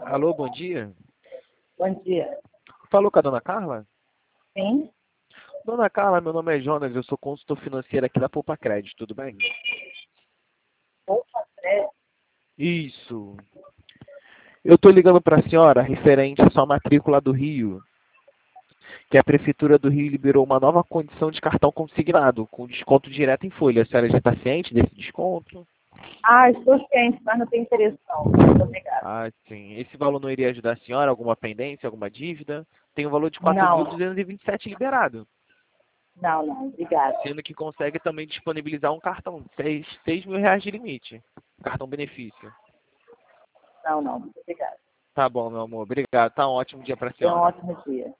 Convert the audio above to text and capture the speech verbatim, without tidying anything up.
Alô, bom dia. Bom dia. Falou com a dona Carla? Sim? Dona Carla, meu nome é Jonas, eu sou consultor financeiro aqui da Poupa Crédito, tudo bem? Poupa Crédito? Isso. Eu estou ligando para a senhora referente à sua matrícula do Rio, que a Prefeitura do Rio liberou uma nova condição de cartão consignado, com desconto direto em folha. A senhora já está ciente desse desconto? Ah, estou ciente, mas não tenho interesse não. Muito obrigada. Ah, sim. Esse valor não iria ajudar a senhora? Alguma pendência, alguma dívida? Tem um valor de quatro mil Não, duzentos e vinte e sete liberado, não, não, obrigada. sendo que consegue também disponibilizar um cartão de seis, seis mil reais de limite. Cartão benefício. Não, não, muito obrigada. Tá bom, meu amor. Obrigado. Tá um ótimo dia para a Tenha um senhora. ótimo dia.